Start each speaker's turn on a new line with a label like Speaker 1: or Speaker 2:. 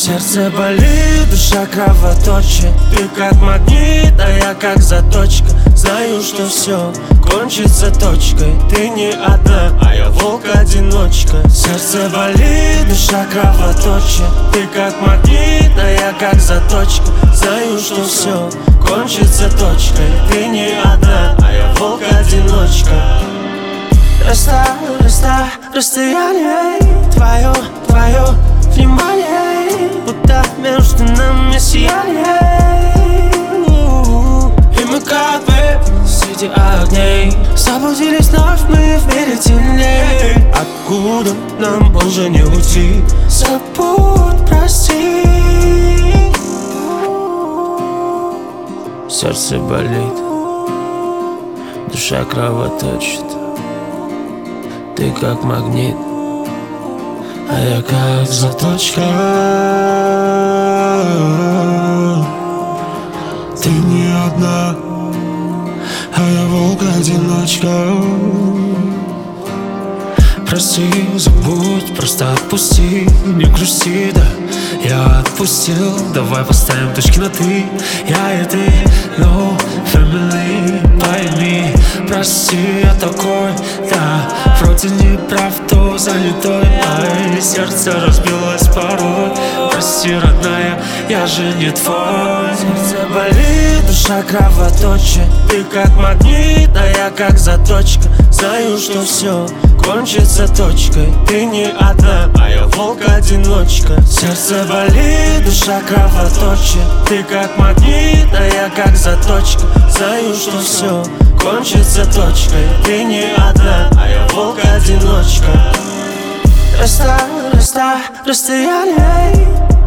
Speaker 1: Сердце болит, душа кровоточит. Ты как магнит, а я как заточка. Знаю, что все кончится точкой. Ты не одна, а я волк-одиночка. Сердце болит, душа кровоточит. Ты как магнит, а я как заточка. Знаю, что все кончится точкой. Ты не одна, а я волк-одиночка. Расстояние твое внимание, будто между нами сияние. И мы как бы среди огней заблудились вновь мы в мире теней. Откуда нам уже не уйти? Забудь, прости. Сердце болит, душа кровоточит. Ты как магнит, а я как заточка.
Speaker 2: Ты не одна, а я волк-одиночка.
Speaker 1: Прости, забудь, просто отпусти. Не грусти, да, я отпустил. Давай поставим точки на ты, я и ты. No family, пойми. Прости, я такой, да, вроде не прав, то занятой. Ай, сердце разбилось порой. Прости, родная, я же не твой. Сердце болит, душа кровоточит. Ты как магнит, а я как заточка. Знаю, что все кончится точкой. Ты не одна, а я волк-одиночка. Сердце болит, душа кровоточит. Ты как магнит, а я как заточка. Знаю, что все кончится точкой. Ты не одна, а я волк-одиночка. Расстояние